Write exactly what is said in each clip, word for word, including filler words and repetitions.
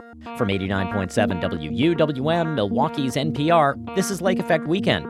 From eighty-nine point seven W U W M, Milwaukee's N P R, this is Lake Effect Weekend.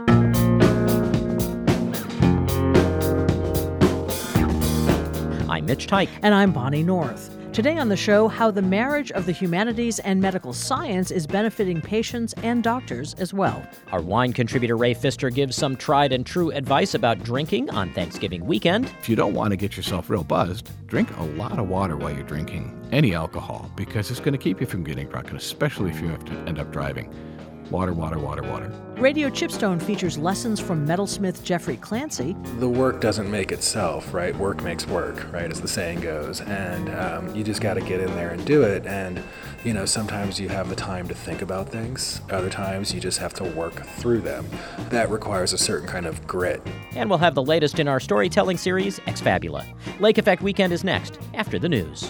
I'm Mitch Teich. And I'm Bonnie North. Today on the show, how the marriage of the humanities and medical science is benefiting patients and doctors as well. Our wine contributor Ray Pfister gives some tried and true advice about drinking on Thanksgiving weekend. If you don't want to get yourself real buzzed, drink a lot of water while you're drinking any alcohol, because it's going to keep you from getting drunk, and especially if you have to end up driving. Water, water, water, water. Radio Chipstone features lessons from metalsmith Jeffrey Clancy. The work doesn't make itself, right? Work makes work, right, as the saying goes. And um, you just got to get in there and do it. And, you know, sometimes you have the time to think about things. Other times you just have to work through them. That requires a certain kind of grit. And we'll have the latest in our storytelling series, Exfabula. Lake Effect Weekend is next, after the news.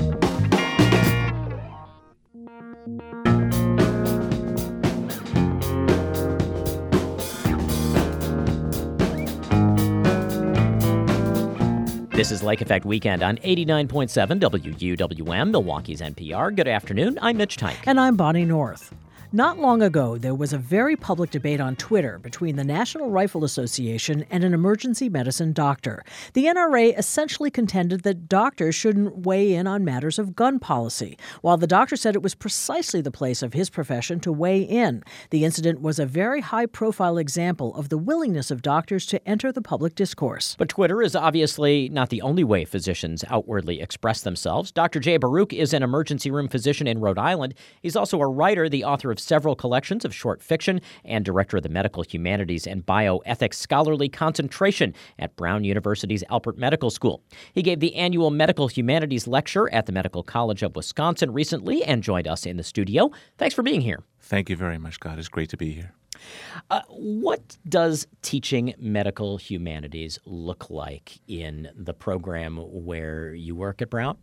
This is Lake Effect Weekend on eighty-nine point seven W U W M, Milwaukee's N P R. Good afternoon. I'm Mitch Teich. And I'm Bonnie North. Not long ago, there was a very public debate on Twitter between the National Rifle Association and an emergency medicine doctor. The N R A essentially contended that doctors shouldn't weigh in on matters of gun policy, while the doctor said it was precisely the place of his profession to weigh in. The incident was a very high-profile example of the willingness of doctors to enter the public discourse. But Twitter is obviously not the only way physicians outwardly express themselves. Doctor Jay Baruch is an emergency room physician in Rhode Island. He's also a writer, the author of several collections of short fiction, and director of the Medical Humanities and Bioethics Scholarly Concentration at Brown University's Alpert Medical School. He gave the annual Medical Humanities lecture at the Medical College of Wisconsin recently and joined us in the studio. Thanks for being here. Thank you very much, God. It's great to be here. Uh, what does teaching medical humanities look like in the program where you work at Brown?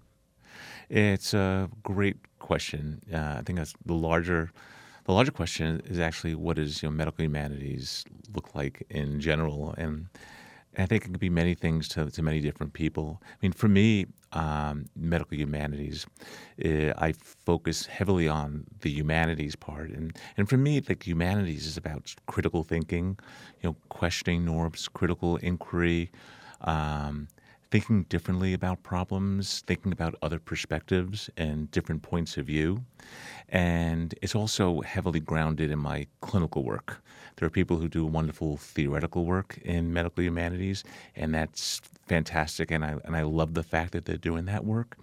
It's a great question. Uh, I think that's the larger The larger question is actually, what does you know, medical humanities look like in general? And I think it could be many things to, to many different people. I mean, for me, um, medical humanities, uh, I focus heavily on the humanities part. And, and for me, like humanities is about critical thinking, you know, questioning norms, critical inquiry, um, thinking differently about problems, thinking about other perspectives and different points of view. And it's also heavily grounded in my clinical work. There are people who do wonderful theoretical work in medical humanities, and that's fantastic, and I and I love the fact that they're doing that work.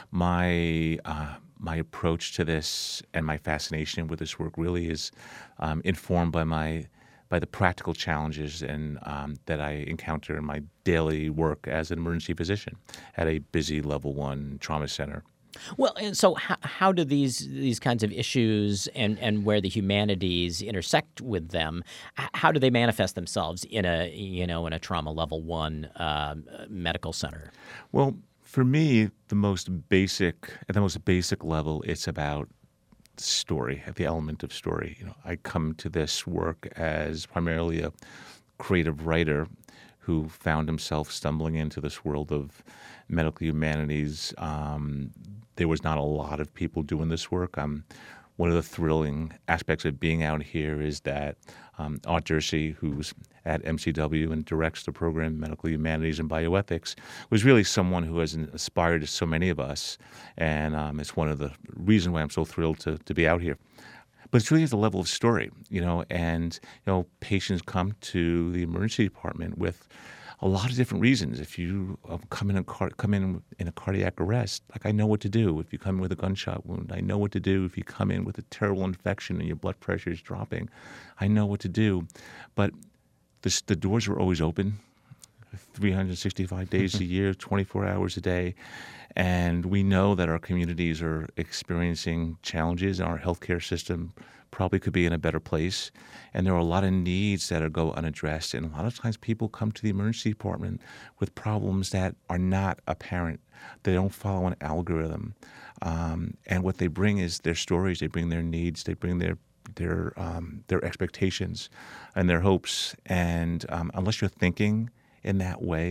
My uh, my approach to this and my fascination with this work really is um, informed by my by the practical challenges and um, that I encounter in my daily work as an emergency physician at a busy level one trauma center. Well, and so how, how do these these kinds of issues and, and where the humanities intersect with them, how do they manifest themselves in a you know in a trauma level one um, medical center? Well, for me, the most basic at the most basic level, it's about story, the element of story. You know, I come to this work as primarily a creative writer who found himself stumbling into this world of medical humanities. Um, there was not a lot of people doing this work. Um, one of the thrilling aspects of being out here is that um, Art Dursey, who's at M C W and directs the program Medical Humanities and Bioethics, was really someone who has inspired so many of us, and um, it's one of the reasons why I'm so thrilled to, to be out here. But it's really at the level of story, you know, and you know, patients come to the emergency department with a lot of different reasons. If you come in a car, come in in a cardiac arrest, like I know what to do. If you come in with a gunshot wound, I know what to do. If you come in with a terrible infection and your blood pressure is dropping, I know what to do. But the, the doors are always open, three hundred sixty-five days a year, twenty-four hours a day. And we know that our communities are experiencing challenges. Our healthcare system probably could be in a better place. And there are a lot of needs that are go unaddressed. And a lot of times people come to the emergency department with problems that are not apparent. They don't follow an algorithm. Um, and what they bring is their stories. They bring their needs. They bring their their um, their expectations and their hopes. And um, unless you're thinking in that way,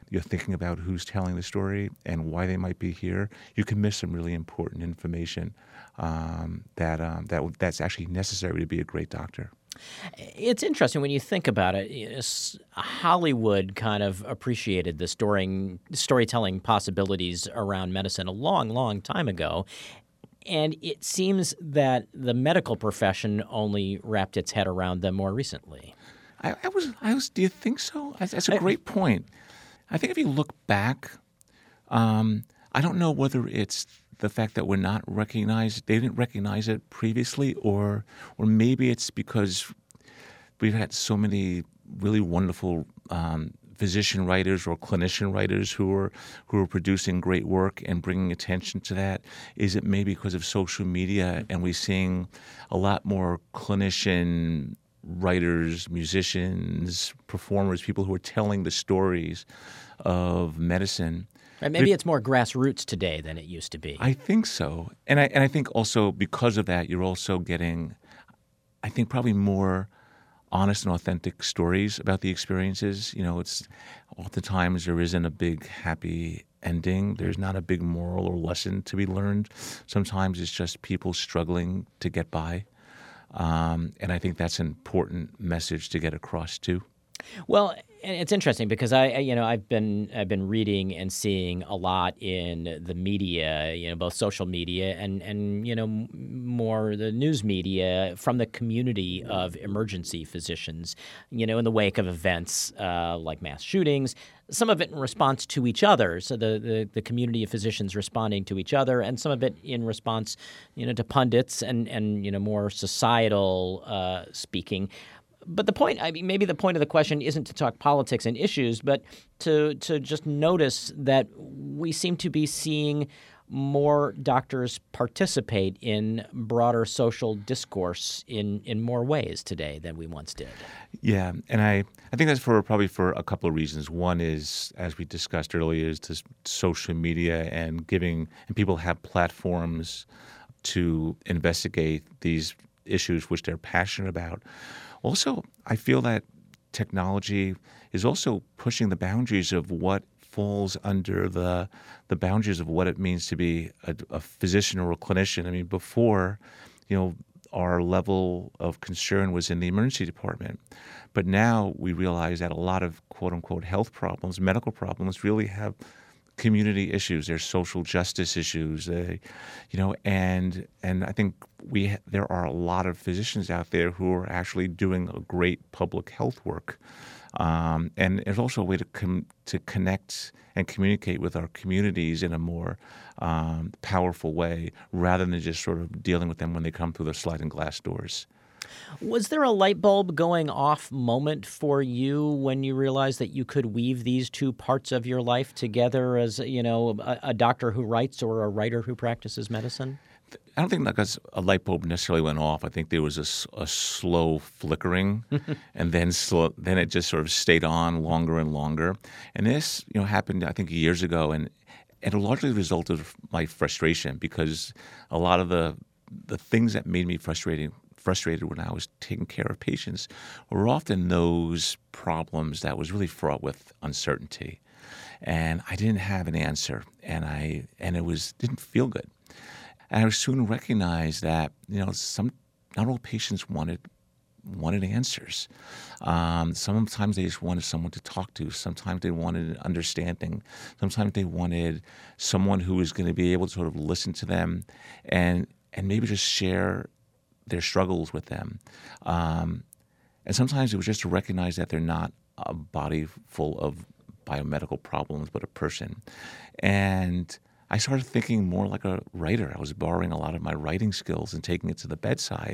you're thinking about who's telling the story and why they might be here, you can miss some really important information um, that um, that that's actually necessary to be a great doctor. It's interesting when you think about it. you know, s- Hollywood kind of appreciated the story, storytelling possibilities around medicine a long, long time ago. And it seems that the medical profession only wrapped its head around them more recently. I, I was, I was. Do you think so? That's, that's a great point. I think if you look back, um, I don't know whether it's the fact that we're not recognized, they didn't recognize it previously, or or maybe it's because we've had so many really wonderful um, physician writers or clinician writers who are who are producing great work and bringing attention to that. Is it maybe because of social media and we're seeing a lot more clinician writers, musicians, performers, people who are telling the stories of medicine? Right, maybe it's more grassroots today than it used to be. I think so. And I and I think also because of that, you're also getting, I think, probably more honest and authentic stories about the experiences. You know, it's oftentimes there isn't a big happy ending. There's not a big moral or lesson to be learned. Sometimes it's just people struggling to get by. Um, and I think that's an important message to get across too. Well, and it's interesting because I, I- you know, I've been I've been reading and seeing a lot in the media, you know, both social media and and you know m- more the news media from the community of emergency physicians, you know, in the wake of events uh, like mass shootings. Some of it in response to each other, so the, the, the community of physicians responding to each other, and some of it in response, you know, to pundits and and you know more societal uh, speaking. But the point, I mean, maybe the point of the question isn't to talk politics and issues, but to to just notice that we seem to be seeing more doctors participate in broader social discourse in, in more ways today than we once did. Yeah, and I, I think that's for probably for a couple of reasons. One is, as we discussed earlier, is this social media and giving, and people have platforms to investigate these issues which they're passionate about. Also, I feel that technology is also pushing the boundaries of what falls under the the boundaries of what it means to be a, a physician or a clinician. I mean, before, you know, our level of concern was in the emergency department. But now we realize that a lot of quote-unquote health problems, medical problems, really have community issues. There's social justice issues, uh, you know, and and I think we there are a lot of physicians out there who are actually doing a great public health work. Um, and it's also a way to com- to connect and communicate with our communities in a more um, powerful way, rather than just sort of dealing with them when they come through the sliding glass doors. Was there a light bulb going off moment for you when you realized that you could weave these two parts of your life together as, you know, a, a doctor who writes or a writer who practices medicine? I don't think like a light bulb necessarily went off. I think there was a, s- a slow flickering, and then slow, then it just sort of stayed on longer and longer. And this, you know, happened I think years ago, and and it largely resulted of my frustration, because a lot of the the things that made me frustrated frustrated when I was taking care of patients were often those problems that was really fraught with uncertainty, and I didn't have an answer, and I and it was didn't feel good. And I soon recognized that, you know, some not all patients wanted wanted answers. Um, sometimes they just wanted someone to talk to. Sometimes they wanted understanding. Sometimes they wanted someone who was going to be able to sort of listen to them and and maybe just share their struggles with them. Um, and sometimes it was just to recognize that they're not a body full of biomedical problems, but a person. And I started thinking more like a writer. I was borrowing a lot of my writing skills and taking it to the bedside.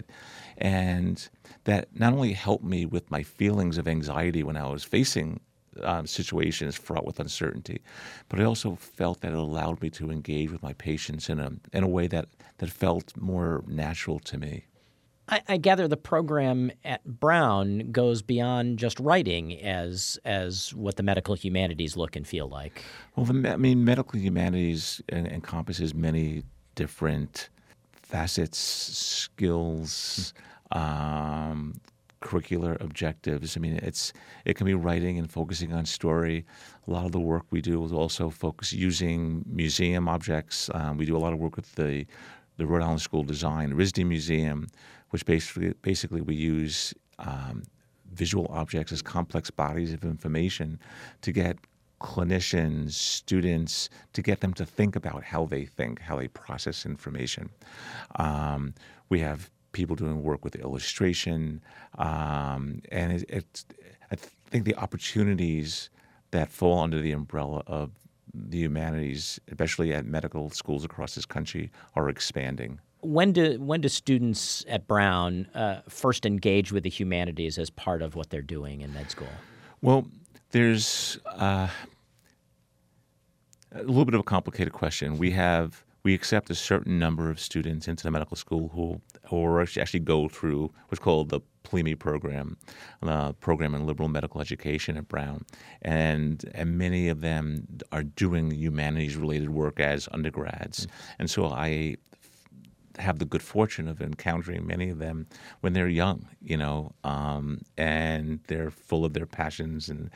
And that not only helped me with my feelings of anxiety when I was facing um, situations fraught with uncertainty, but I also felt that it allowed me to engage with my patients in a in a way that, that felt more natural to me. I, I gather the program at Brown goes beyond just writing as as what the medical humanities look and feel like. Well, the, I mean, medical humanities en- encompasses many different facets, skills, um, curricular objectives. I mean, it's it can be writing and focusing on story. A lot of the work we do is also focus using museum objects. Um, we do a lot of work with the the Rhode Island School of Design, R I S D Museum, which basically basically we use um, visual objects as complex bodies of information to get clinicians, students, to get them to think about how they think, how they process information. Um, we have people doing work with illustration, um, and it, it's, I think the opportunities that fall under the umbrella of the humanities, especially at medical schools across this country, are expanding. When do when do students at Brown uh, first engage with the humanities as part of what they're doing in med school? Well, there's uh, a little bit of a complicated question. We have we accept a certain number of students into the medical school who who actually go through what's called the P L M E program, uh, program in liberal medical education at Brown, and and many of them are doing humanities-related work as undergrads, mm-hmm. and so I have the good fortune of encountering many of them when they're young, you know, um, and they're full of their passions, and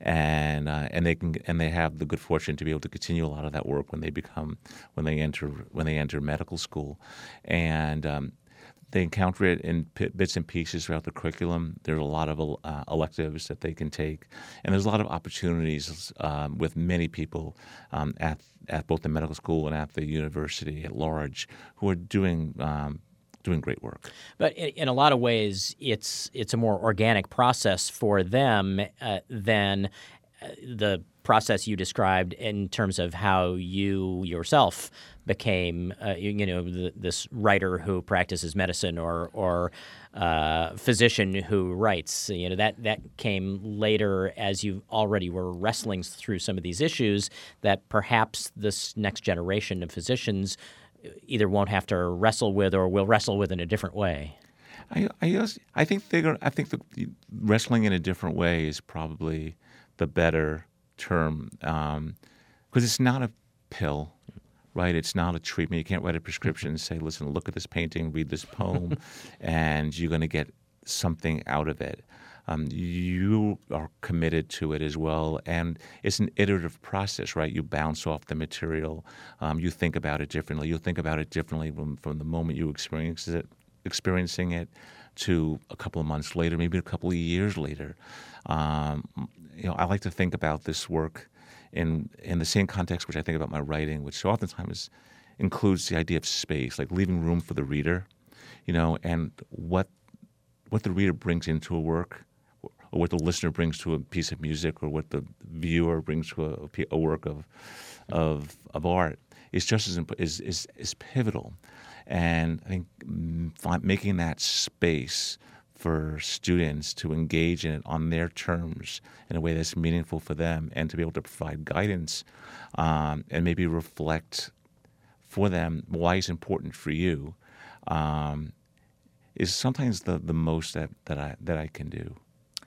and uh, and they can and they have the good fortune to be able to continue a lot of that work when they become when they enter when they enter medical school, and um, they encounter it in p- bits and pieces throughout the curriculum. There's a lot of uh, electives that they can take, and there's a lot of opportunities um, with many people um, at at both the medical school and at the university at large who are doing um, doing great work. But in, in a lot of ways, it's it's a more organic process for them uh, than uh, the process you described in terms of how you yourself became, uh, you, you know, the, this writer who practices medicine or or uh, physician who writes. You know, that that came later as you already were wrestling through some of these issues that perhaps this next generation of physicians either won't have to wrestle with or will wrestle with in a different way. I I, I think they're I think the wrestling in a different way is probably the better term, because um, it's not a pill, right? It's not a treatment. You can't write a prescription and say, listen, look at this painting, read this poem, and you're going to get something out of it. Um, you are committed to it as well, and it's an iterative process, right? You bounce off the material. Um, you think about it differently. You think about it differently from, from the moment you experience it, experiencing it to a couple of months later, maybe a couple of years later. Um, you know, I like to think about this work in in the same context which I think about my writing, which so oftentimes includes the idea of space, like leaving room for the reader, you know, and what what the reader brings into a work, or what the listener brings to a piece of music, or what the viewer brings to a, a work of of of art is just as is is is pivotal. And I think making that space for students to engage in it on their terms in a way that's meaningful for them, and to be able to provide guidance um, and maybe reflect for them why it's important for you um, is sometimes the, the most that, that I that I can do.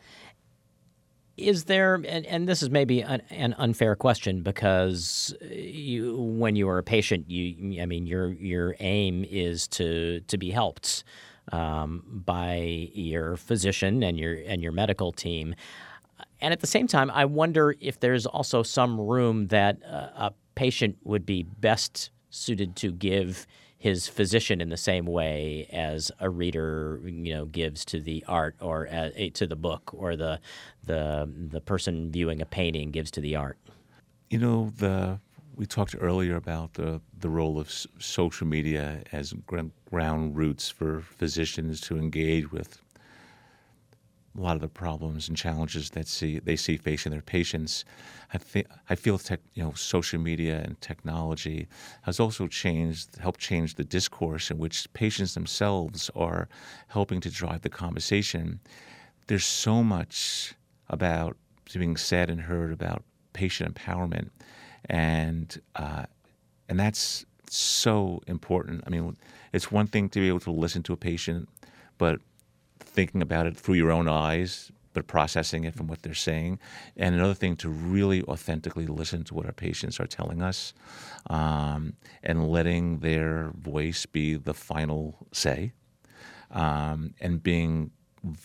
Is there, and, and this is maybe an, an unfair question, because you, when you are a patient, you, I mean, your your aim is to to be helped um, by your physician and your and your medical team, and at the same time, I wonder if there's also some room that uh, a patient would be best suited to give his physician in the same way as a reader, you know, gives to the art or uh, to the book, or the the the person viewing a painting gives to the art. You know, the we talked earlier about the the role of s- social media as ground roots for physicians to engage with a lot of the problems and challenges that see they see facing their patients. I think I feel tech, you know, social media and technology has also changed, helped change the discourse in which patients themselves are helping to drive the conversation. There's so much about being said and heard about patient empowerment, and uh, and that's so important. I mean, it's one thing to be able to listen to a patient, but thinking about it through your own eyes, but processing it from what they're saying. And another thing, to really authentically listen to what our patients are telling us, um, and letting their voice be the final say, um, and being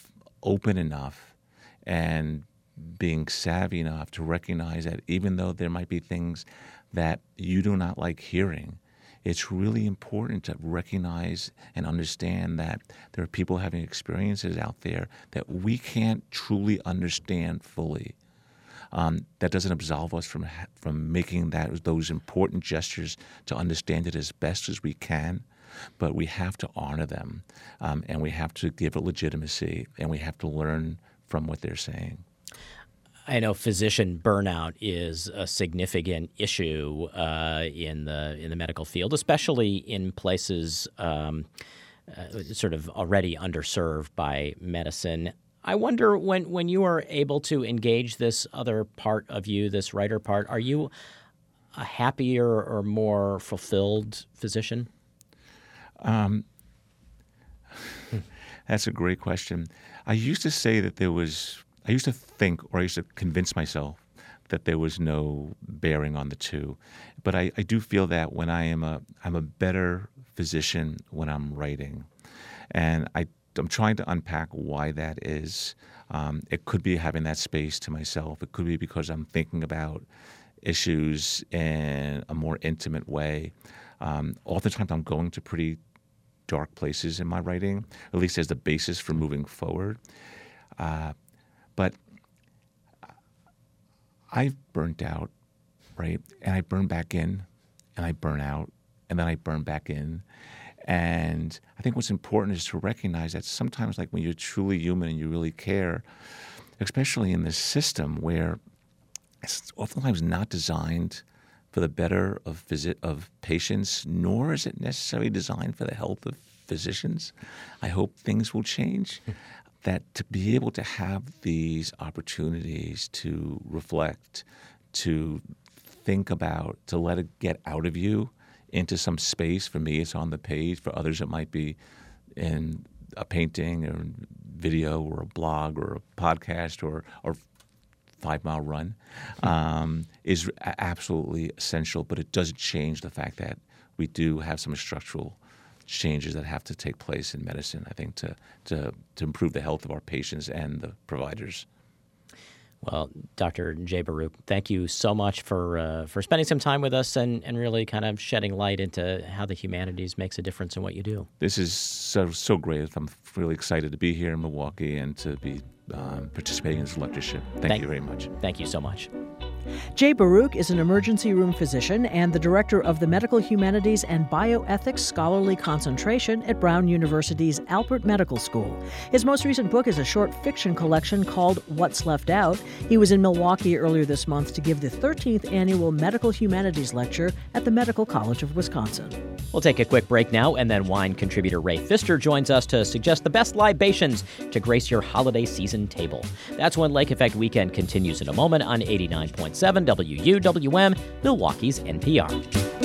open enough and being savvy enough to recognize that even though there might be things that you do not like hearing, it's really important to recognize and understand that there are people having experiences out there that we can't truly understand fully. Um, that doesn't absolve us from from making that those important gestures to understand it as best as we can, but we have to honor them, um, and we have to give it legitimacy, and we have to learn from what they're saying. I know physician burnout is a significant issue uh, in the in the medical field, especially in places um, uh, sort of already underserved by medicine. I wonder when, when you are able to engage this other part of you, this writer part, are you a happier or more fulfilled physician? Um, that's a great question. I used to say that there was, I used to think, or I used to convince myself that there was no bearing on the two. But I, I do feel that when I am a, I'm a better physician when I'm writing. And I I'm trying to unpack why that is. Um, it could be having that space to myself. It could be because I'm thinking about issues in a more intimate way. Um, oftentimes I'm going to pretty dark places in my writing, at least as the basis for moving forward. Uh, but I've burnt out, right? And I burn back in, and I burn out, and then I burn back in. And I think what's important is to recognize that sometimes, like when you're truly human and you really care, especially in this system where it's oftentimes not designed for the better of visit of patients, nor is it necessarily designed for the health of physicians. I hope things will change. That to be able to have these opportunities to reflect, to think about, to let it get out of you into some space. For me, it's on the page. For others, it might be in a painting or video or a blog or a podcast or or five-mile run, um, is absolutely essential. But it doesn't change the fact that we do have some structural changes that have to take place in medicine, I think, to to, to improve the health of our patients and the providers. Well, Doctor Jay Baruch, thank you so much for uh, for spending some time with us and, and really kind of shedding light into how the humanities makes a difference in what you do. This is so so great. I'm really excited to be here in Milwaukee and to be um, participating in this lectureship. Thank, thank you very much. Thank you so much. Jay Baruch is an emergency room physician and the director of the Medical Humanities and Bioethics Scholarly Concentration at Brown University's Alpert Medical School. His most recent book is a short fiction collection called What's Left Out. He was in Milwaukee earlier this month to give the thirteenth Annual Medical Humanities Lecture at the Medical College of Wisconsin. We'll take a quick break now, and then wine contributor Ray Pfister joins us to suggest the best libations to grace your holiday season table. That's when Lake Effect Weekend continues in a moment on eighty-nine point seven W U W M, Milwaukee's N P R.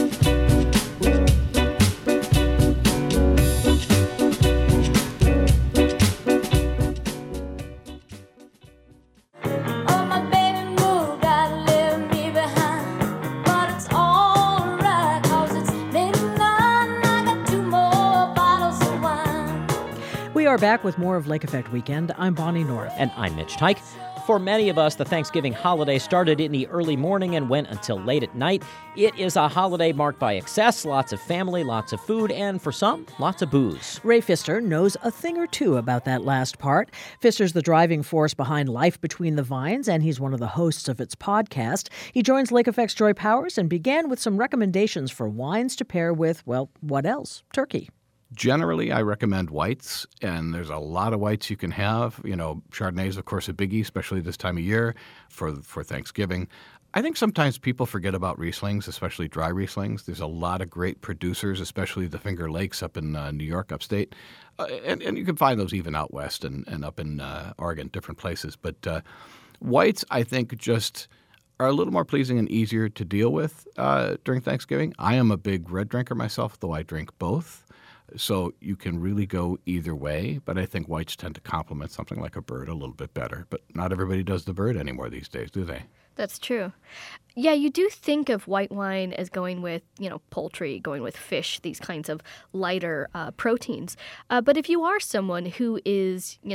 We are back with more of Lake Effect Weekend. I'm Bonnie North. And I'm Mitch Tyke. For many of us, the Thanksgiving holiday started in the early morning and went until late at night. It is a holiday marked by excess, lots of family, lots of food, and for some, lots of booze. Ray Pfister knows a thing or two about that last part. Pfister's the driving force behind Life Between the Vines, and he's one of the hosts of its podcast. He joins Lake Effect's Joy Powers and began with some recommendations for wines to pair with, well, what else? Turkey. Generally, I recommend whites, and there's a lot of whites you can have. You know, Chardonnay is, of course, a biggie, especially this time of year for for Thanksgiving. I think sometimes people forget about Rieslings, especially dry Rieslings. There's a lot of great producers, especially the Finger Lakes up in uh, New York, upstate. Uh, and, and you can find those even out west and, and up in uh, Oregon, different places. But uh, whites, I think, just are a little more pleasing and easier to deal with uh, during Thanksgiving. I am a big red drinker myself, though I drink both. So you can really go either way, but I think whites tend to complement something like a bird a little bit better. But not everybody does the bird anymore these days, do they? That's true. Yeah, you do think of white wine as going with, you know, poultry, going with fish, these kinds of lighter uh, proteins. Uh, but if you are someone who is, you know,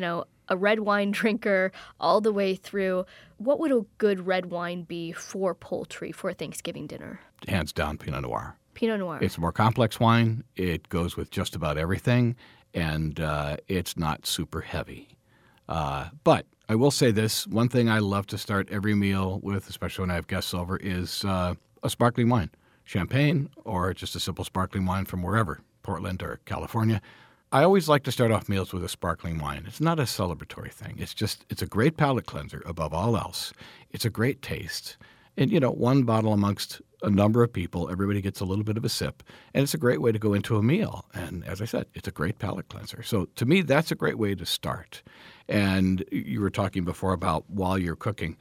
a red wine drinker all the way through. What would a good red wine be for poultry for Thanksgiving dinner? Hands down, Pinot Noir. Pinot Noir. It's a more complex wine. It goes with just about everything, and uh, it's not super heavy. Uh, but I will say this. One thing I love to start every meal with, especially when I have guests over, is uh, a sparkling wine. Champagne or just a simple sparkling wine from wherever, Portland or California. I always like to start off meals with a sparkling wine. It's not a celebratory thing. It's just, it's a great palate cleanser above all else. It's a great taste. And, you know, one bottle amongst a number of people, everybody gets a little bit of a sip. And it's a great way to go into a meal. And as I said, it's a great palate cleanser. So to me, that's a great way to start. And you were talking before about while you're cooking.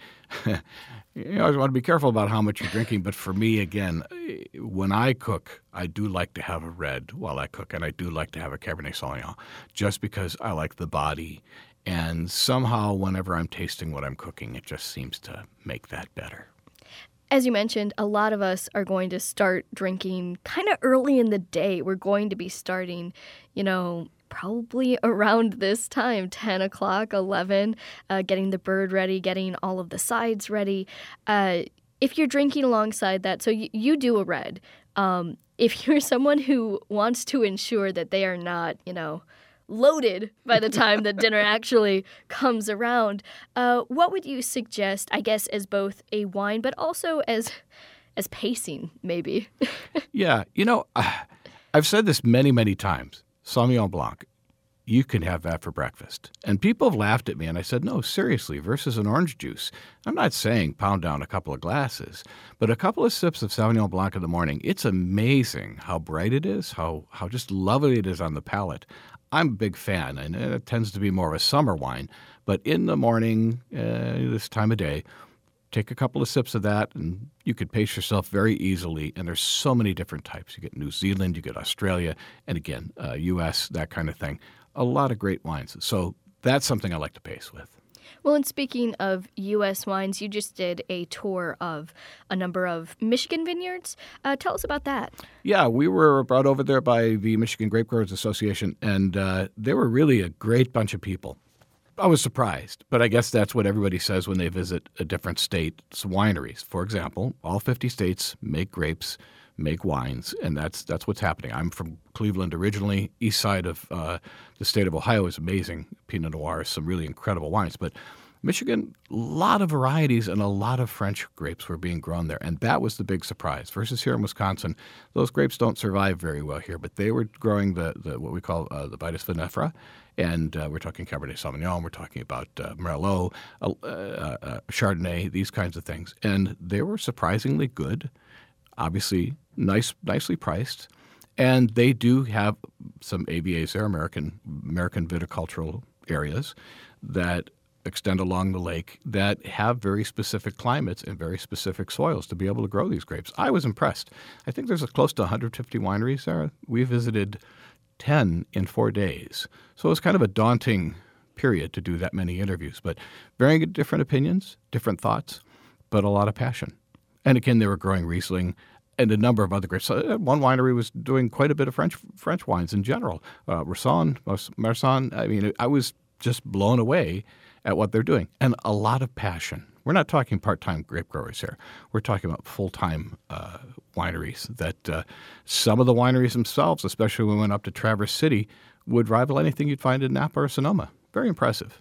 You always want to be careful about how much you're drinking. But for me, again, when I cook, I do like to have a red while I cook. And I do like to have a Cabernet Sauvignon just because I like the body. And somehow, whenever I'm tasting what I'm cooking, it just seems to make that better. As you mentioned, a lot of us are going to start drinking kind of early in the day. We're going to be starting, you know, probably around this time, ten o'clock, eleven, uh, getting the bird ready, getting all of the sides ready. Uh, if you're drinking alongside that, so you, you do a red. Um, if you're someone who wants to ensure that they are not, you know, loaded by the time that dinner actually comes around, uh, what would you suggest, I guess, as both a wine, but also as as pacing, maybe? Yeah, you know, I've said this many, many times. Sauvignon Blanc, you can have that for breakfast. And people have laughed at me, and I said, no, seriously, versus an orange juice. I'm not saying pound down a couple of glasses, but a couple of sips of Sauvignon Blanc in the morning, it's amazing how bright it is, how, how just lovely it is on the palate. I'm a big fan, and it tends to be more of a summer wine. But in the morning, uh, this time of day, take a couple of sips of that, and you could pace yourself very easily. And there's so many different types. You get New Zealand, you get Australia, and again, uh, U S, that kind of thing. A lot of great wines. So that's something I like to pace with. Well, and speaking of U S wines, you just did a tour of a number of Michigan vineyards. Uh, tell us about that. Yeah, we were brought over there by the Michigan Grape Growers Association, and uh, they were really a great bunch of people. I was surprised, but I guess that's what everybody says when they visit a different state's wineries. For example, all fifty states make grapes, make wines, and that's that's what's happening. I'm from Cleveland originally. East side of uh, the state of Ohio is amazing. Pinot Noir, some really incredible wines. But Michigan, a lot of varieties and a lot of French grapes were being grown there, and that was the big surprise. Versus here in Wisconsin, those grapes don't survive very well here, but they were growing the, the what we call uh, the Vitis vinifera, and uh, we're talking Cabernet Sauvignon, we're talking about uh, Merlot, uh, uh, uh, Chardonnay, these kinds of things, and they were surprisingly good. Obviously, nice, nicely priced, and they do have some A V As there, American American viticultural areas that extend along the lake that have very specific climates and very specific soils to be able to grow these grapes. I was impressed. I think there's a close to one hundred fifty wineries there. We visited ten in four days, so it was kind of a daunting period to do that many interviews. But very different opinions, different thoughts, but a lot of passion. And again, they were growing Riesling and a number of other grapes. So one winery was doing quite a bit of French French wines in general. Uh, Roussanne, Marsanne, I mean, I was just blown away at what they're doing. And a lot of passion. We're not talking part-time grape growers here. We're talking about full-time uh, wineries that uh, some of the wineries themselves, especially when we went up to Traverse City, would rival anything you'd find in Napa or Sonoma. Very impressive.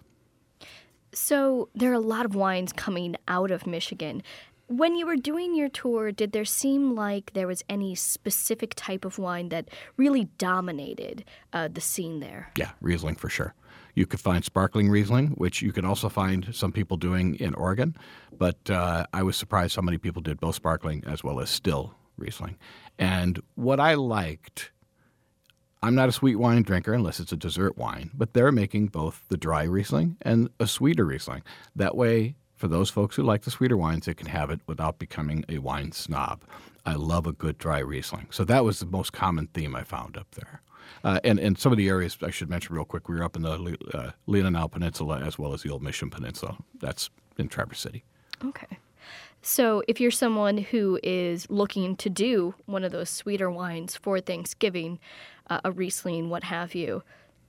So there are a lot of wines coming out of Michigan. When you were doing your tour, did there seem like there was any specific type of wine that really dominated uh, the scene there? Yeah, Riesling for sure. You could find sparkling Riesling, which you can also find some people doing in Oregon. But uh, I was surprised how many people did both sparkling as well as still Riesling. And what I liked, I'm not a sweet wine drinker unless it's a dessert wine, but they're making both the dry Riesling and a sweeter Riesling. That way, for those folks who like the sweeter wines, they can have it without becoming a wine snob. I love a good dry Riesling. So that was the most common theme I found up there. Uh, and, and some of the areas I should mention real quick, we were up in the uh, Leelanau Peninsula as well as the Old Mission Peninsula. That's in Traverse City. Okay. So if you're someone who is looking to do one of those sweeter wines for Thanksgiving, uh, a Riesling, what have you,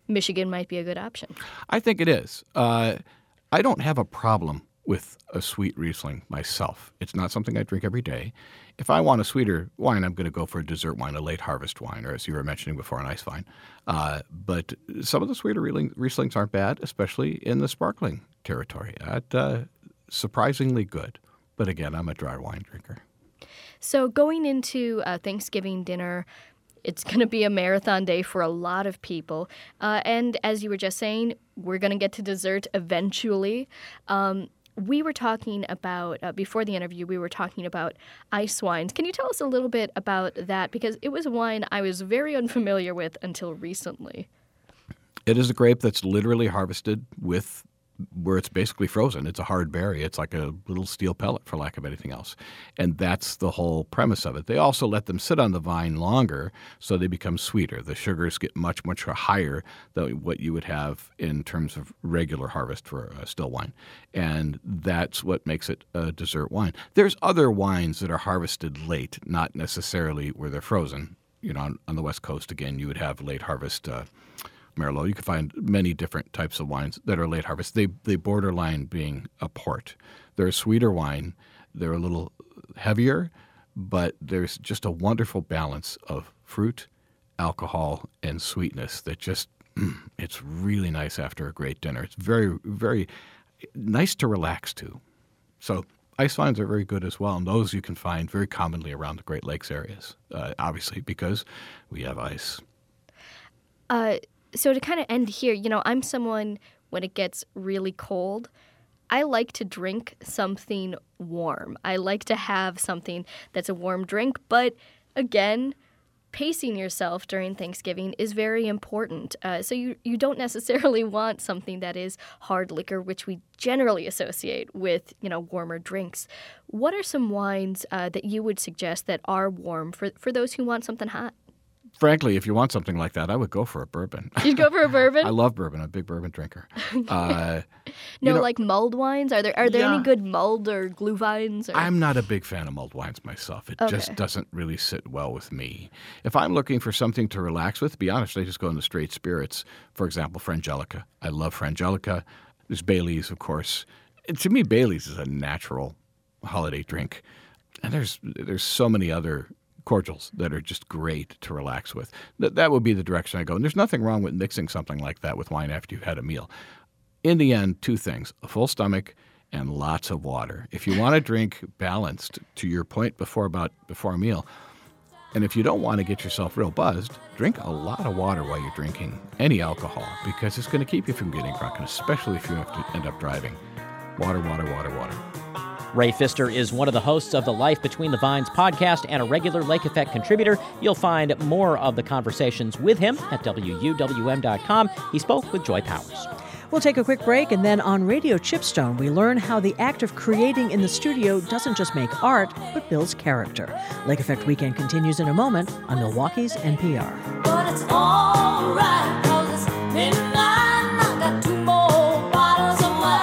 Michigan might be a good option. I think it is. Uh, I don't have a problem with a sweet Riesling myself. It's not something I drink every day. If I want a sweeter wine, I'm going to go for a dessert wine, a late harvest wine, or as you were mentioning before, an ice wine. Uh, but some of the sweeter Rieslings aren't bad, especially in the sparkling territory. At, uh, surprisingly good. But again, I'm a dry wine drinker. So going into uh, Thanksgiving dinner, it's going to be a marathon day for a lot of people. Uh, and as you were just saying, we're going to get to dessert eventually. Um, we were talking about, uh, before the interview, we were talking about ice wines. Can you tell us a little bit about that? Because it was a wine I was very unfamiliar with until recently. It is a grape that's literally harvested with where it's basically frozen. It's a hard berry. It's like a little steel pellet, for lack of anything else. And that's the whole premise of it. They also let them sit on the vine longer so they become sweeter. The sugars get much, much higher than what you would have in terms of regular harvest for a still wine. And that's what makes it a dessert wine. There's other wines that are harvested late, not necessarily where they're frozen. You know, on, on the West Coast, again, you would have late harvest uh, Merlot. You can find many different types of wines that are late harvest. They they borderline being a port. They're a sweeter wine. They're a little heavier, but there's just a wonderful balance of fruit, alcohol, and sweetness that just, it's really nice after a great dinner. It's very, very nice to relax to. So ice wines are very good as well, and those you can find very commonly around the Great Lakes areas, uh, obviously because we have ice. Uh So to kind of end here, you know, I'm someone, when it gets really cold, I like to drink something warm. I like to have something that's a warm drink. But again, pacing yourself during Thanksgiving is very important. Uh, so you, you don't necessarily want something that is hard liquor, which we generally associate with, you know, warmer drinks. What are some wines uh, that you would suggest that are warm for, for those who want something hot? Frankly, if you want something like that, I would go for a bourbon. You'd go for a bourbon? I love bourbon. I'm a big bourbon drinker. Uh, no, you know, like mulled wines? Are there are there yeah. any good mulled or glue vines? Or? I'm not a big fan of mulled wines myself. It Okay. just doesn't really sit well with me. If I'm looking for something to relax with, to be honest, I just go into straight spirits. For example, Frangelica. I love Frangelica. There's Bailey's, of course. And to me, Bailey's is a natural holiday drink. And there's there's so many other cordials that are just great to relax with. That that would be the direction I go. And there's nothing wrong with mixing something like that with wine after you've had a meal. In the end, two things: a full stomach and lots of water. If you want to drink balanced, to your point before about before a meal, and if you don't want to get yourself real buzzed, drink a lot of water while you're drinking any alcohol, because it's going to keep you from getting drunk, and especially if you have to end up driving. Water, water, water, water. Ray Pfister is one of the hosts of the Life Between the Vines podcast and a regular Lake Effect contributor. You'll find more of the conversations with him at W U W M dot com. He spoke with Joy Powers. We'll take a quick break, and then on Radio Chipstone, we learn how the act of creating in the studio doesn't just make art, but builds character. Lake Effect Weekend continues in a moment on Milwaukee's N P R. But it's all right, 'cause it's midnight, I got two more bottles of wine.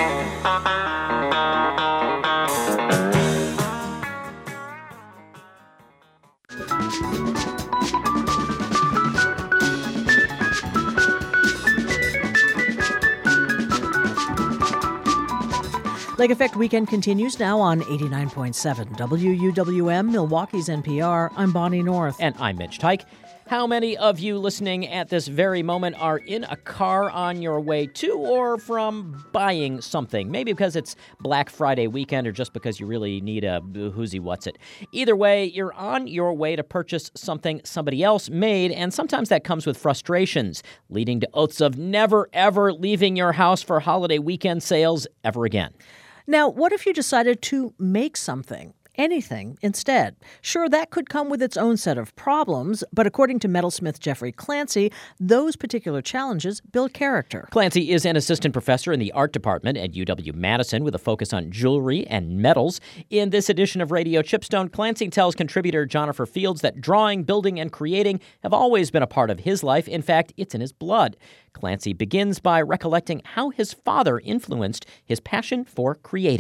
Lake Effect Weekend continues now on eighty-nine point seven W U W M, Milwaukee's N P R. I'm Bonnie North. And I'm Mitch Teich. How many of you listening at this very moment are in a car on your way to or from buying something? Maybe because it's Black Friday weekend or just because you really need a whoozy what's it. Either way, you're on your way to purchase something somebody else made, and sometimes that comes with frustrations, leading to oaths of never, ever leaving your house for holiday weekend sales ever again. Now, what if you decided to make something? Anything instead. Sure, that could come with its own set of problems, but according to metalsmith Jeffrey Clancy, those particular challenges build character. Clancy is an assistant professor in the art department at U W-Madison with a focus on jewelry and metals. In this edition of Radio Chipstone, Clancy tells contributor Jennifer Fields that drawing, building, and creating have always been a part of his life. In fact, it's in his blood. Clancy begins by recollecting how his father influenced his passion for creating.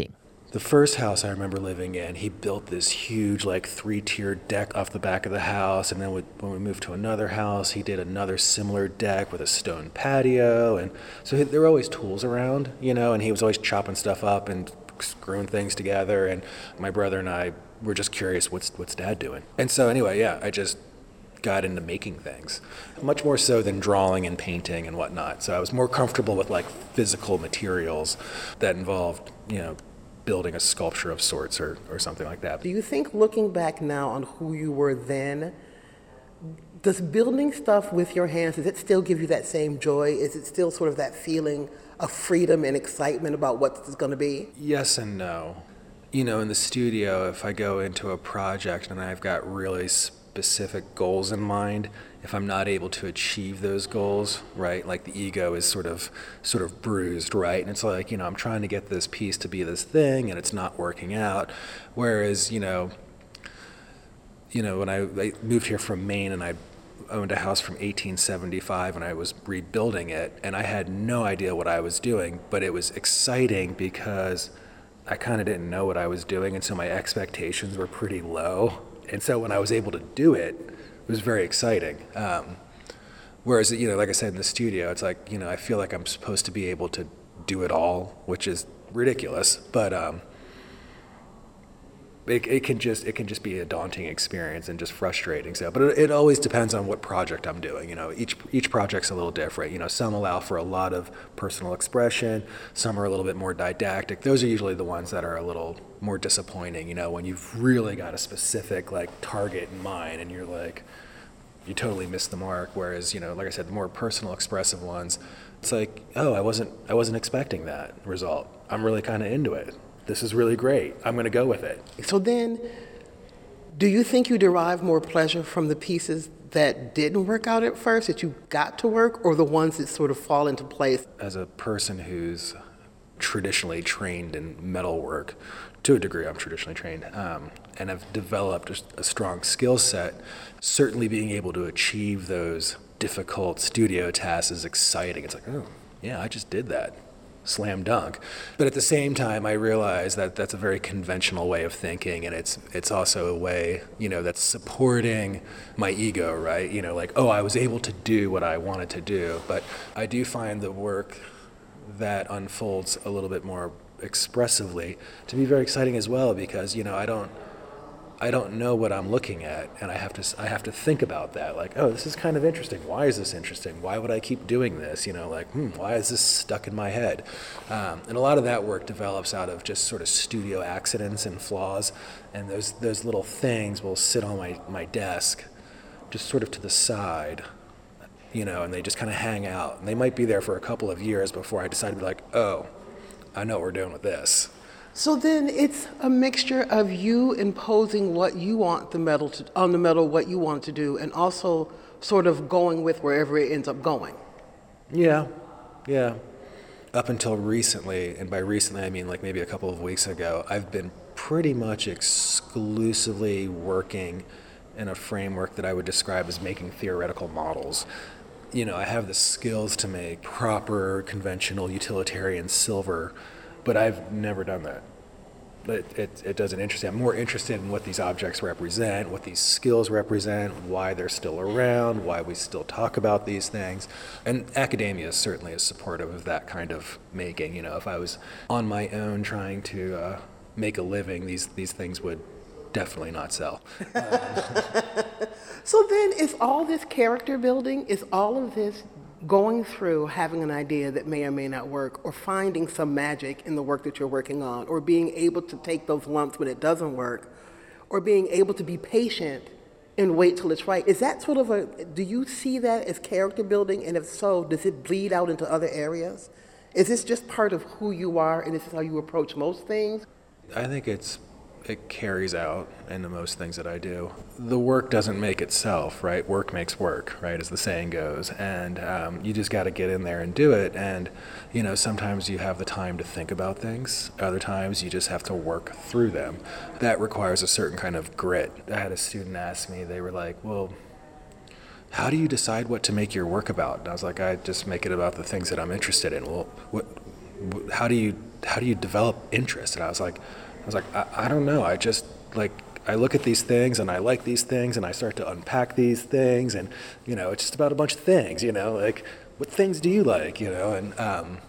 The first house I remember living in, he built this huge, like, three-tiered deck off the back of the house. And then we, when we moved to another house, he did another similar deck with a stone patio. And so he, there were always tools around, you know, and he was always chopping stuff up and screwing things together. And my brother and I were just curious, what's what's Dad doing? And so anyway, yeah, I just got into making things, much more so than drawing and painting and whatnot. So I was more comfortable with, like, physical materials that involved, you know, building a sculpture of sorts or, or something like that. Do you think, looking back now on who you were then, does building stuff with your hands, does it still give you that same joy? Is it still sort of that feeling of freedom and excitement about what this is going to be? Yes and no. You know, in the studio, if I go into a project and I've got really specific goals in mind, if I'm not able to achieve those goals, right, like the ego is sort of sort of bruised, right? And it's like, you know, I'm trying to get this piece to be this thing and it's not working out. Whereas, you know, you know, when I, I moved here from Maine and I owned a house from eighteen seventy-five and I was rebuilding it and I had no idea what I was doing, but it was exciting because I kind of didn't know what I was doing, and so my expectations were pretty low. And so when I was able to do it, it was very exciting. Um, whereas, you know, like I said, in the studio, it's like, you know, I feel like I'm supposed to be able to do it all, which is ridiculous. But um, it, it can just it can just be a daunting experience and just frustrating. So, but it, it always depends on what project I'm doing. You know, each each project's a little different. You know, some allow for a lot of personal expression. Some are a little bit more didactic. Those are usually the ones that are a little more disappointing. You know, when you've really got a specific, like, target in mind, and you're like, you totally missed the mark. Whereas, you know, like I said, the more personal, expressive ones, it's like, oh, I wasn't I wasn't expecting that result. I'm really kind of into it. This is really great. I'm going to go with it. So then, do you think you derive more pleasure from the pieces that didn't work out at first, that you got to work, or the ones that sort of fall into place? As a person who's traditionally trained in metalwork, to a degree I'm traditionally trained, um, and have developed a, a strong skill set, certainly being able to achieve those difficult studio tasks is exciting. It's like, oh, yeah, I just did that. Slam dunk. But at the same time, I realize that that's a very conventional way of thinking, and it's it's also a way, you know, that's supporting my ego, right? You know, like, oh, I was able to do what I wanted to do. But I do find the work that unfolds a little bit more expressively to be very exciting as well, because, you know, I don't I don't know what I'm looking at, and I have to I have to think about that. Like, oh, this is kind of interesting. Why is this interesting? Why would I keep doing this? You know, like, hmm, why is this stuck in my head? Um, and a lot of that work develops out of just sort of studio accidents and flaws, and those those little things will sit on my, my desk, just sort of to the side, you know, and they just kind of hang out. And they might be there for a couple of years before I decide to be like, oh, I know what we're doing with this. So then it's a mixture of you imposing what you want the metal to, on the metal, what you want to do, and also sort of going with wherever it ends up going. Yeah, yeah. Up until recently, and by recently I mean like maybe a couple of weeks ago, I've been pretty much exclusively working in a framework that I would describe as making theoretical models. You know, I have the skills to make proper, conventional, utilitarian silver, but I've never done that. It, it, it doesn't interest me. I'm more interested in what these objects represent, what these skills represent, why they're still around, why we still talk about these things. And academia certainly is supportive of that kind of making. You know, if I was on my own trying to uh, make a living, these, these things would definitely not sell. Um, So then is all this character building, is all of this going through having an idea that may or may not work, or finding some magic in the work that you're working on, or being able to take those lumps when it doesn't work, or being able to be patient and wait till it's right? Is that sort of a, do you see that as character building? And if so, does it bleed out into other areas? Is this just part of who you are and this is how you approach most things? I think it's it carries out into most things that I do. The work doesn't make itself, right? Work makes work, right, as the saying goes. And um, you just got to get in there and do it. And, you know, sometimes you have the time to think about things. Other times you just have to work through them. That requires a certain kind of grit. I had a student ask me, they were like, well, how do you decide what to make your work about? And I was like, I just make it about the things that I'm interested in. Well, what, how do you how do you develop interest? And I was like, I was like, I, I don't know. I just like, I look at these things and I like these things and I start to unpack these things and, you know, it's just about a bunch of things, you know, like what things do you like, you know, and, um,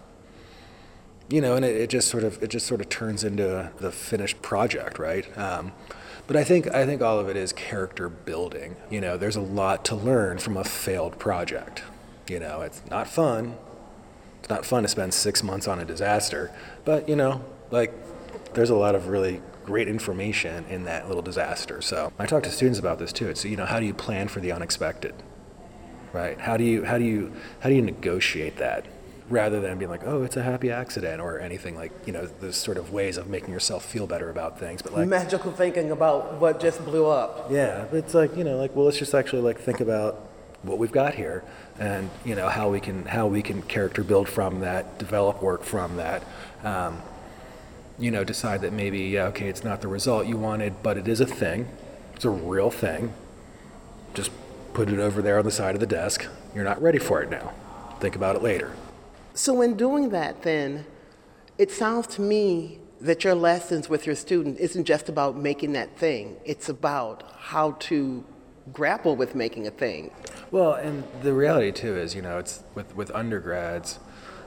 you know, and it, it just sort of, it just sort of turns into the finished project, right? Um, but I think, I think all of it is character building. You know, there's a lot to learn from a failed project. You know, it's not fun. It's not fun to spend six months on a disaster, but you know, like there's a lot of really great information in that little disaster. So I talk to students about this too. It's, you know, how do you plan for the unexpected, right? How do you, how do you, how do you negotiate that rather than being like, oh, it's a happy accident or anything like, you know, those sort of ways of making yourself feel better about things. But like magical thinking about what just blew up. Yeah, it's like, you know, like, well, let's just actually like think about what we've got here and, you know, how we can, how we can character build from that, develop work from that. Um, you know, decide that maybe, yeah, okay, it's not the result you wanted, but it is a thing. It's a real thing. Just put it over there on the side of the desk. You're not ready for it now. Think about it later. So in doing that, then, it sounds to me that your lessons with your student isn't just about making that thing. It's about how to grapple with making a thing. Well, and the reality, too, is, you know, it's with, with undergrads,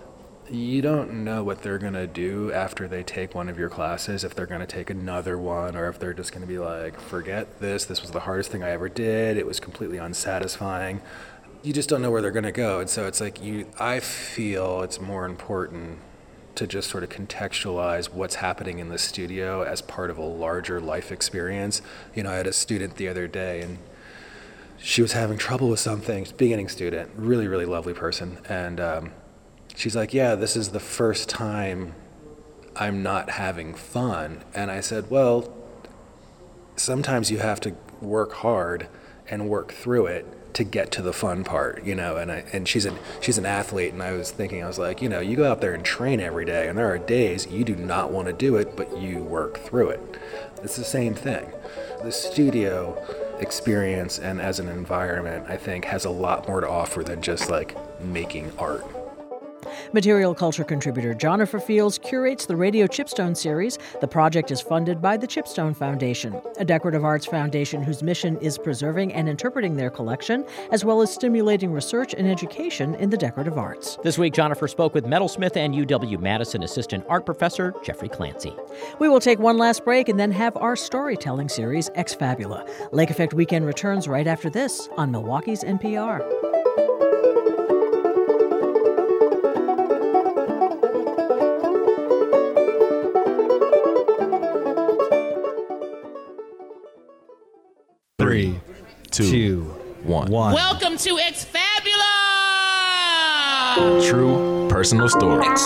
you don't know what they're going to do after they take one of your classes, if they're going to take another one, or if they're just going to be like, forget this, this was the hardest thing I ever did, it was completely unsatisfying. You just don't know where they're going to go. And so it's like, you, I feel it's more important to just sort of contextualize what's happening in the studio as part of a larger life experience. You know, I had a student the other day, and she was having trouble with something, beginning student, really, really lovely person, and um, she's like, yeah, this is the first time I'm not having fun. And I said, well, sometimes you have to work hard and work through it to get to the fun part, you know, and I, and she's an, she's an athlete, and I was thinking, I was like, you know, you go out there and train every day, and there are days you do not want to do it, but you work through it. It's the same thing. The studio experience and as an environment, I think, has a lot more to offer than just like making art. Material culture contributor Jennifer Fields curates the Radio Chipstone series. The project is funded by the Chipstone Foundation, a decorative arts foundation whose mission is preserving and interpreting their collection, as well as stimulating research and education in the decorative arts. This week, Jennifer spoke with Metalsmith and U W-Madison Assistant Art Professor Jeffrey Clancy. We will take one last break and then have our storytelling series, Ex Fabula. Lake Effect Weekend returns right after this on Milwaukee's N P R. Three, two, two one. one. Welcome to Ex Fabula! True personal stories. Ex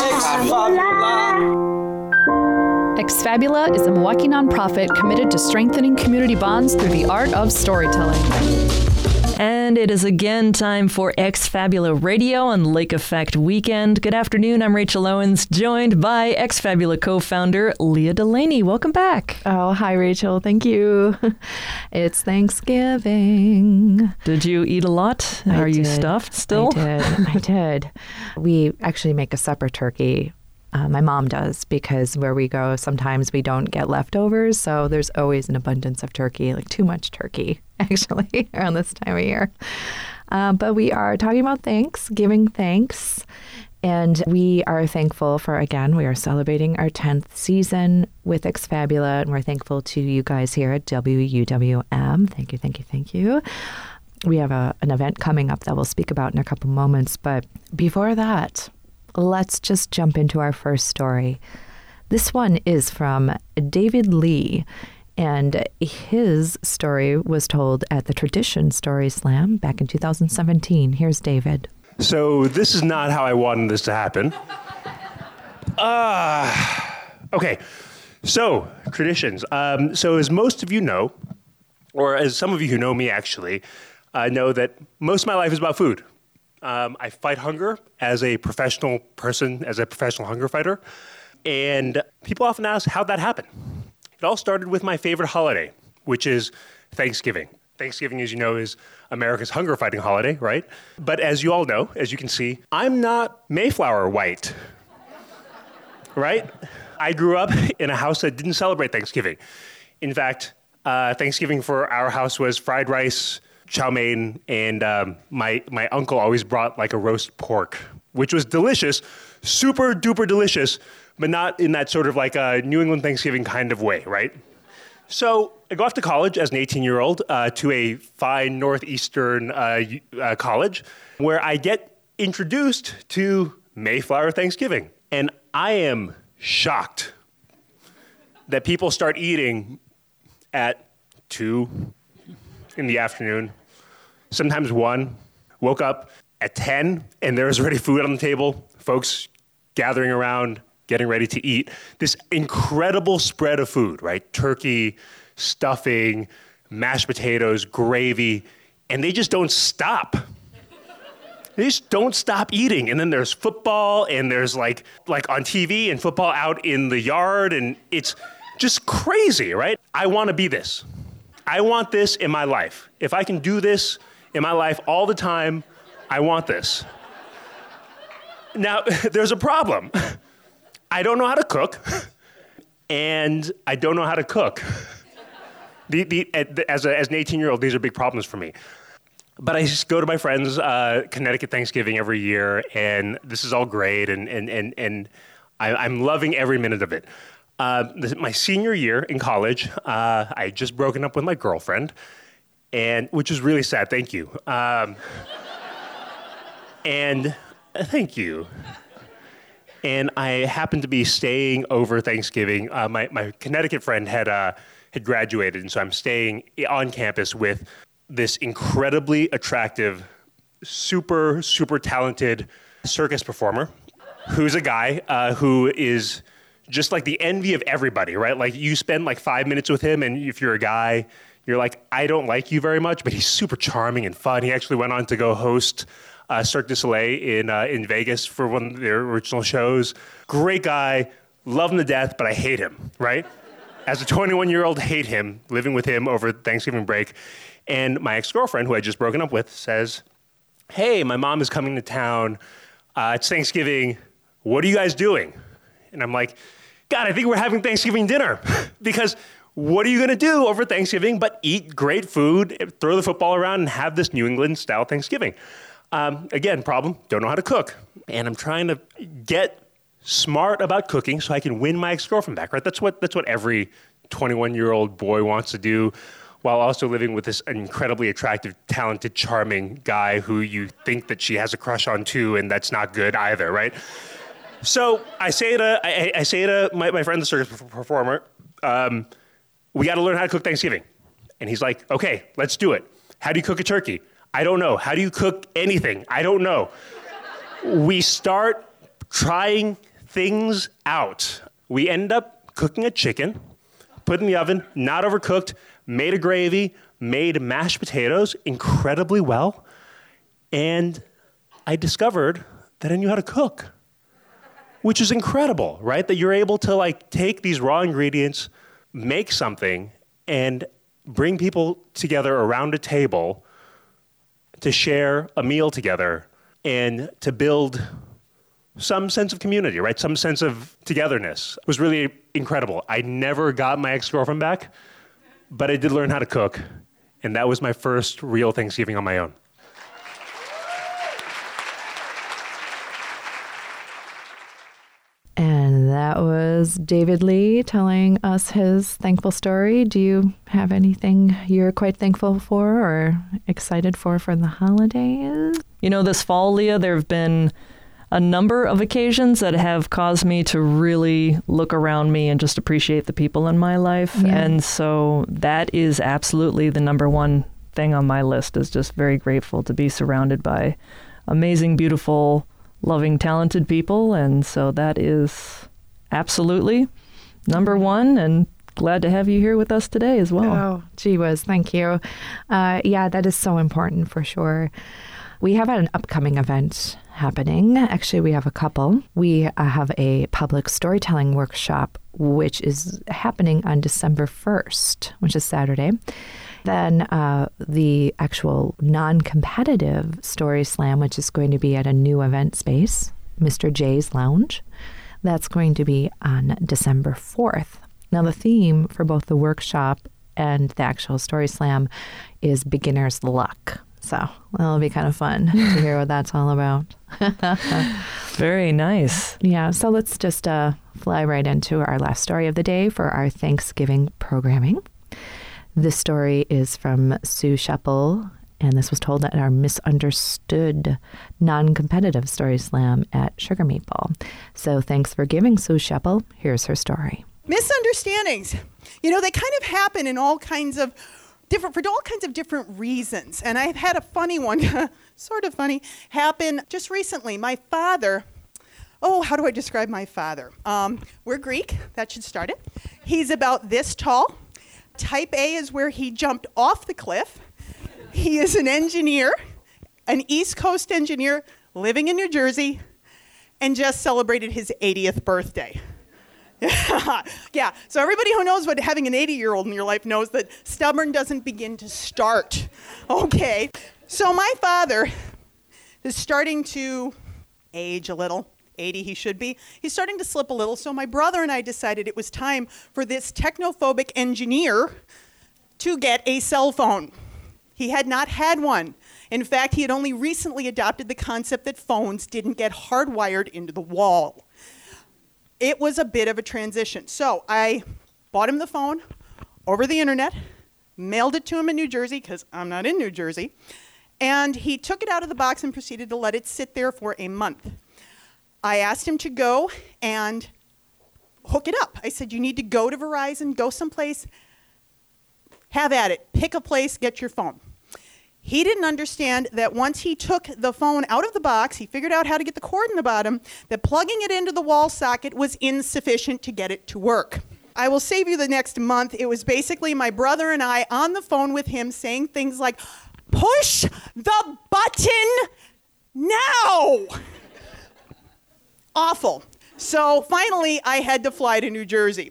Fabula. Ex Fabula is a Milwaukee nonprofit committed to strengthening community bonds through the art of storytelling. And it is again time for Ex Fabula Radio on Lake Effect Weekend. Good afternoon. I'm Rachel Owens, joined by Ex Fabula co-founder Leah Delaney. Welcome back. Oh, hi, Rachel. Thank you. It's Thanksgiving. Did you eat a lot? I Are did. you stuffed still? I did. I did. We actually make a supper turkey. Uh, my mom does, because where we go, sometimes we don't get leftovers. So there's always an abundance of turkey, like too much turkey, actually, around this time of year. Uh, but we are talking about thanks, giving thanks. And we are thankful for, again, we are celebrating our tenth season with Ex Fabula. And we're thankful to you guys here at W U W M. Thank you, thank you, thank you. We have a, an event coming up that we'll speak about in a couple moments. But before that, let's just jump into our first story. This one is from David Lee, and his story was told at the Tradition Story Slam back in two thousand seventeen. Here's David. So this is not how I wanted this to happen. Uh, okay, so traditions. Um, so as most of you know, or as some of you who know me actually, uh, know that most of my life is about food. Um, I fight hunger as a professional person, as a professional hunger fighter. And people often ask how'd that happen. It all started with my favorite holiday, which is Thanksgiving. Thanksgiving, as you know, is America's hunger fighting holiday, right? But as you all know, as you can see, I'm not Mayflower white, right? I grew up in a house that didn't celebrate Thanksgiving. In fact, uh, Thanksgiving for our house was fried rice, chow mein, and um, my my uncle always brought like a roast pork, which was delicious, super duper delicious, but not in that sort of like a New England Thanksgiving kind of way, right? So I go off to college as an eighteen-year-old uh, to a fine northeastern uh, uh, college where I get introduced to Mayflower Thanksgiving. And I am shocked that people start eating at two in the afternoon, sometimes one. Woke up at ten and there was already food on the table, folks gathering around, getting ready to eat. This incredible spread of food, right? Turkey, stuffing, mashed potatoes, gravy, and they just don't stop. They just don't stop eating. And then there's football, and there's like like on T V and football out in the yard, and it's just crazy, right? I want to be this. I want this in my life. If I can do this in my life all the time, I want this. Now, there's a problem. I don't know how to cook, and I don't know how to cook. The, the, as, a, as an eighteen-year-old, these are big problems for me. But I just go to my friends' uh, Connecticut Thanksgiving every year, and this is all great, and and and and I, I'm loving every minute of it. Uh, this, my senior year in college, uh, I had just broken up with my girlfriend, and which is really sad. Thank you. Um, and uh, thank you. And I happened to be staying over Thanksgiving. Uh, my my Connecticut friend had uh, had graduated, and so I'm staying on campus with this incredibly attractive, super, super talented circus performer who's a guy uh, who is just like the envy of everybody, right? Like you spend like five minutes with him, and if you're a guy, you're like, I don't like you very much, but he's super charming and fun. He actually went on to go host uh, Cirque du Soleil in, uh, in Vegas for one of their original shows. Great guy, love him to death, but I hate him, right? As a twenty-one-year-old, hate him, living with him over Thanksgiving break. And my ex-girlfriend, who I just broken up with, says, hey, my mom is coming to town. Uh, it's Thanksgiving. What are you guys doing? And I'm like, God, I think we're having Thanksgiving dinner. Because what are you going to do over Thanksgiving but eat great food, throw the football around, and have this New England-style Thanksgiving? Um, again, problem, don't know how to cook. And I'm trying to get smart about cooking so I can win my ex-girlfriend back, right? That's what, that's what every twenty-one-year-old boy wants to do, while also living with this incredibly attractive, talented, charming guy who you think that she has a crush on too, and that's not good either, right? So I say to I, I say to my, my friend, the circus performer, um, we got to learn how to cook Thanksgiving. And he's like, okay, let's do it. How do you cook a turkey? I don't know. How do you cook anything? I don't know. We start trying things out. We end up cooking a chicken, put in the oven, not overcooked, made a gravy, made mashed potatoes incredibly well, and I discovered that I knew how to cook, which is incredible, right? That you're able to like take these raw ingredients, make something, and bring people together around a table to share a meal together and to build some sense of community, right? Some sense of togetherness. It was really incredible. I never got my ex-girlfriend back, but I did learn how to cook, and that was my first real Thanksgiving on my own. And that was David Lee telling us his thankful story. Do you have anything you're quite thankful for or excited for for the holidays? You know, this fall, Leah, there have been a number of occasions that have caused me to really look around me and just appreciate the people in my life. Yeah. And so that is absolutely the number one thing on my list, is just very grateful to be surrounded by amazing, beautiful, loving, talented people. And so that is absolutely number one, and glad to have you here with us today as well. Oh, gee whiz, thank you. Uh, yeah, that is so important for sure. We have an upcoming event happening. Actually, we have a couple. We uh, have a public storytelling workshop, which is happening on December first, which is Saturday. Then uh, the actual non-competitive Story Slam, which is going to be at a new event space, Mister J's Lounge. That's going to be on December fourth. Now, the theme for both the workshop and the actual Story Slam is beginner's luck. So that'll be kind of fun to hear what that's all about. Very nice. Yeah, so let's just uh, fly right into our last story of the day for our Thanksgiving programming. This story is from Sue Sheppel, and this was told at our Misunderstood non-competitive Story Slam at Sugar Maple. So thanks for giving, Sue Sheppel. Here's her story. Misunderstandings. You know, they kind of happen in all kinds of different, for all kinds of different reasons. And I've had a funny one, sort of funny, happen just recently. My father, oh, how do I describe my father? Um, we're Greek, that should start it. He's about this tall. Type A is where he jumped off the cliff. He is an engineer, an East Coast engineer living in New Jersey, and just celebrated his eightieth birthday. Yeah, so everybody who knows what having an eighty-year-old in your life knows that stubborn doesn't begin to start. Okay, so my father is starting to age a little. eighty he should be. He's starting to slip a little, so my brother and I decided it was time for this technophobic engineer to get a cell phone. He had not had one. In fact, he had only recently adopted the concept that phones didn't get hardwired into the wall. It was a bit of a transition. So I bought him the phone over the internet, mailed it to him in New Jersey, because I'm not in New Jersey, and he took it out of the box and proceeded to let it sit there for a month. I asked him to go and hook it up. I said, you need to go to Verizon, go someplace, have at it, pick a place, get your phone. He didn't understand that once he took the phone out of the box, he figured out how to get the cord in the bottom, that plugging it into the wall socket was insufficient to get it to work. I will save you the next month. It was basically my brother and I on the phone with him saying things like, push the button now! Awful. So finally, I had to fly to New Jersey.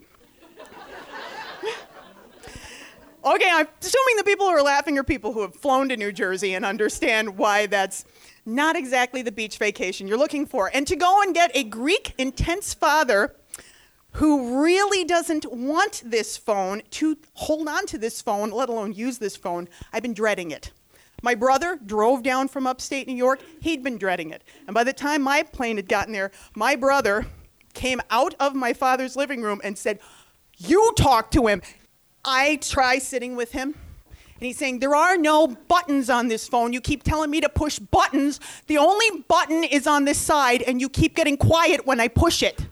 Okay, I'm assuming the people who are laughing are people who have flown to New Jersey and understand why that's not exactly the beach vacation you're looking for. And to go and get a Greek intense father who really doesn't want this phone, to hold on to this phone, let alone use this phone, I've been dreading it. My brother drove down from upstate New York. He'd been dreading it. And by the time my plane had gotten there, my brother came out of my father's living room and said, you talk to him. I try sitting with him, and he's saying, there are no buttons on this phone. You keep telling me to push buttons. The only button is on this side, and you keep getting quiet when I push it.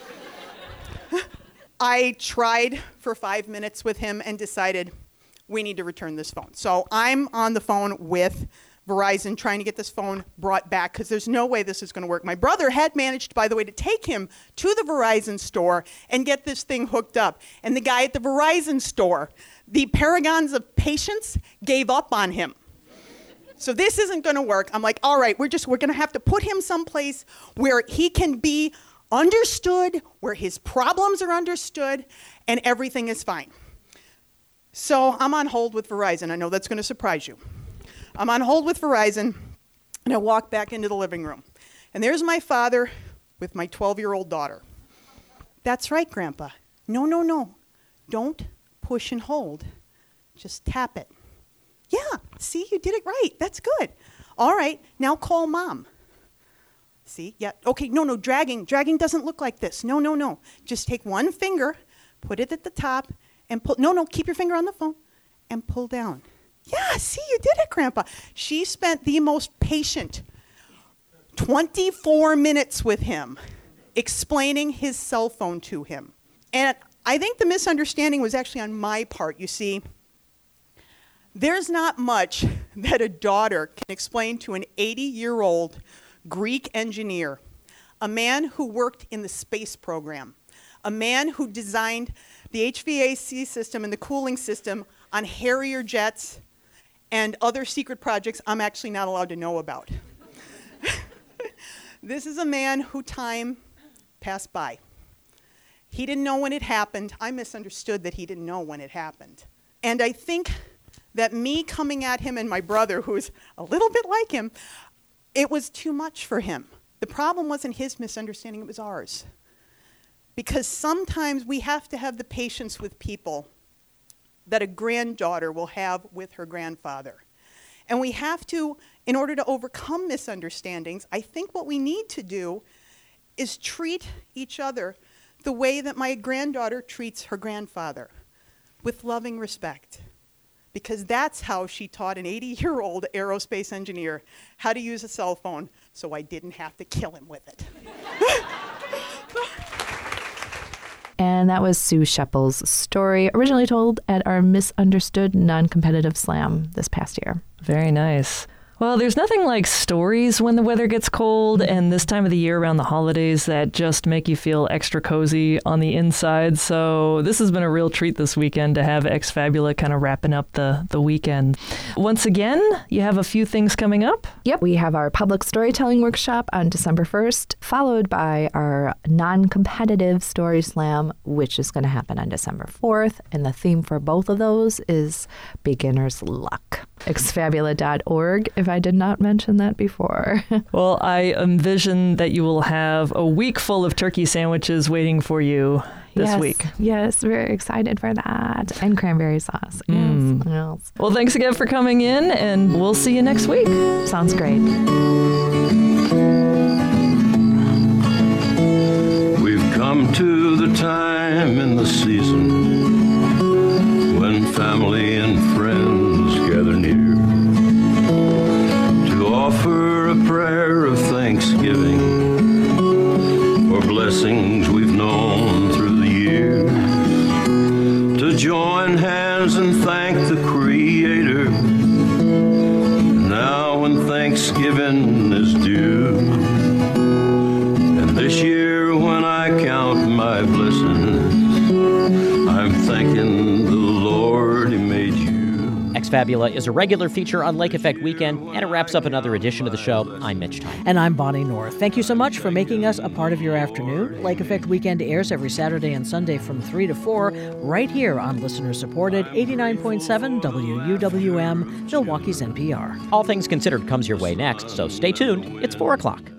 I tried for five minutes with him and decided we need to return this phone. So I'm on the phone with Verizon trying to get this phone brought back because there's no way this is going to work. My brother had managed, by the way, to take him to the Verizon store and get this thing hooked up. And the guy at the Verizon store, the paragons of patience, gave up on him. So this isn't going to work. I'm like, all right, we're just we're going to have to put him someplace where he can be understood, where his problems are understood, and everything is fine. So I'm on hold with Verizon. I know that's going to surprise you. I'm on hold with Verizon, and I walk back into the living room. And there's my father with my twelve-year-old daughter. That's right, Grandpa. No, no, no. Don't push and hold. Just tap it. Yeah, see, you did it right. That's good. All right, now call Mom. See, yeah, okay, no, no, dragging. Dragging doesn't look like this. No, no, no. Just take one finger, put it at the top, and pull. No, no, keep your finger on the phone, and pull down. Yeah, see, you did it, Grandpa. She spent the most patient twenty-four minutes with him explaining his cell phone to him. And I think the misunderstanding was actually on my part. You see, there's not much that a daughter can explain to an eighty-year-old Greek engineer, a man who worked in the space program, a man who designed the H V A C system and the cooling system on Harrier jets and other secret projects I'm actually not allowed to know about. This is a man who time passed by. He didn't know when it happened. I misunderstood that he didn't know when it happened. And I think that me coming at him and my brother, who's a little bit like him, it was too much for him. The problem wasn't his misunderstanding, it was ours. because sometimes we have to have the patience with people that a granddaughter will have with her grandfather. And we have to, in order to overcome misunderstandings, I think what we need to do is treat each other the way that my granddaughter treats her grandfather, with loving respect. Because that's how she taught an eighty-year-old aerospace engineer how to use a cell phone, so I didn't have to kill him with it. And that was Sue Sheppel's story, originally told at our Misunderstood Non-Competitive Slam this past year. Very nice. Well, there's nothing like stories when the weather gets cold and this time of the year around the holidays that just make you feel extra cozy on the inside. So this has been a real treat this weekend to have Ex Fabula kind of wrapping up the, the weekend. Once again, you have a few things coming up. Yep, we have our public storytelling workshop on December first, followed by our non-competitive story slam, which is going to happen on December fourth. And the theme for both of those is beginner's luck. ex fabula dot org, if I did not mention that before. Well, I envision that you will have a week full of turkey sandwiches waiting for you this yes, week. Yes, very excited for that. And cranberry sauce. Mm. Yes. Well, thanks again for coming in, and we'll see you next week. Sounds great. We've come to the time in the season when family and friends gather near to offer a prayer of thanksgiving for blessings we've known through the year, to join hands and thank the Creator now when Thanksgiving is due. And this year when I count my blessings, I'm thanking the Lord He made you. Ex Fabula is a regular feature on Lake Effect Weekend, and it wraps up another edition of the show. I'm Mitch Tyler. And I'm Bonnie North. Thank you so much for making us a part of your afternoon. Lake Effect Weekend airs every Saturday and Sunday from three to four, right here on listener-supported eighty-nine point seven W U W M, Milwaukee's N P R. All Things Considered comes your way next, so stay tuned. It's four o'clock.